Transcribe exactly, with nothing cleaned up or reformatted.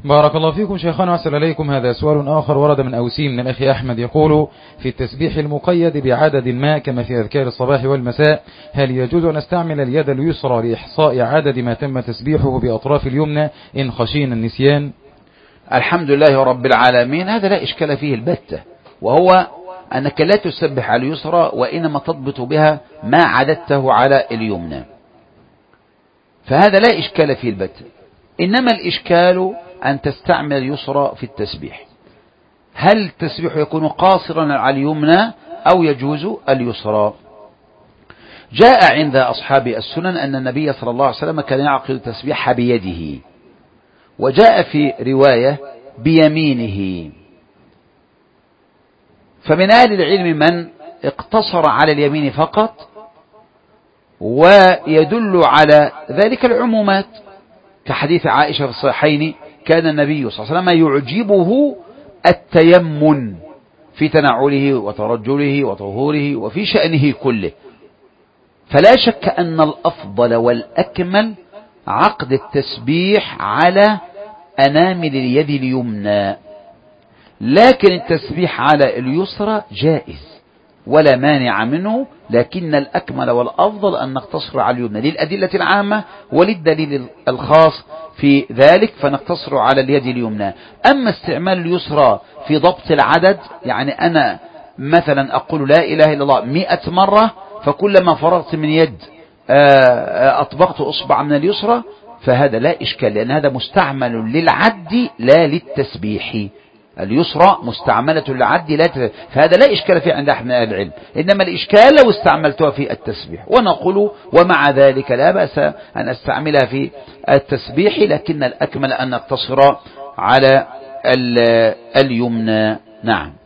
بارك الله فيكم شيخنا وأحسن إليكم. هذا سؤال آخر ورد من أوسي من الأخ أحمد يقول: في التسبيح المقيد بعدد ما كما في أذكار الصباح والمساء، هل يجوز أن نستعمل اليد اليسرى لإحصاء عدد ما تم تسبيحه بأطراف اليمنى إن خشينا النسيان؟ الحمد لله رب العالمين، هذا لا إشكال فيه البتة، وهو أنك لا تسبح على اليسرى وإنما تضبط بها ما عددته على اليمنى، فهذا لا إشكال فيه البتة. إنما الإشكال أن تستعمل اليسرى في التسبيح. هل التسبيح يكون قاصرا على اليمنى أو يجوز اليسرى؟ جاء عند أصحاب السنن أن النبي صلى الله عليه وسلم كان يعقد التسبيح بيده، وجاء في رواية بيمينه. فمن أهل العلم من اقتصر على اليمين فقط، ويدل على ذلك العمومات كحديث عائشة في الصحيحين: كان النبي صلى الله عليه وسلم يعجبه التيمن في تنعله وترجله وطهوره وفي شأنه كله. فلا شك أن الأفضل والأكمل عقد التسبيح على أنامل اليد اليمنى، لكن التسبيح على اليسرى جائز ولا مانع منه، لكن الأكمل والأفضل أن نقتصر على اليمنى للأدلة العامة وللدليل الخاص في ذلك، فنقتصر على اليد اليمنى. أما استعمال اليسرى في ضبط العدد، يعني أنا مثلا أقول لا إله إلا الله مئة مرة، فكلما فرغت من يد أطبقت أصبع من اليسرى، فهذا لا إشكال، لأن هذا مستعمل للعد لا للتسبيح. اليسرى مستعملة للعد لا تسبيح، فهذا لا إشكال فيه عند أهل العلم. إنما الإشكال لو استعملتها في التسبيح، ونقول ومع ذلك لا بأس أن أستعملها في التسبيح، لكن الأكمل أن نقتصر على اليمنى. نعم.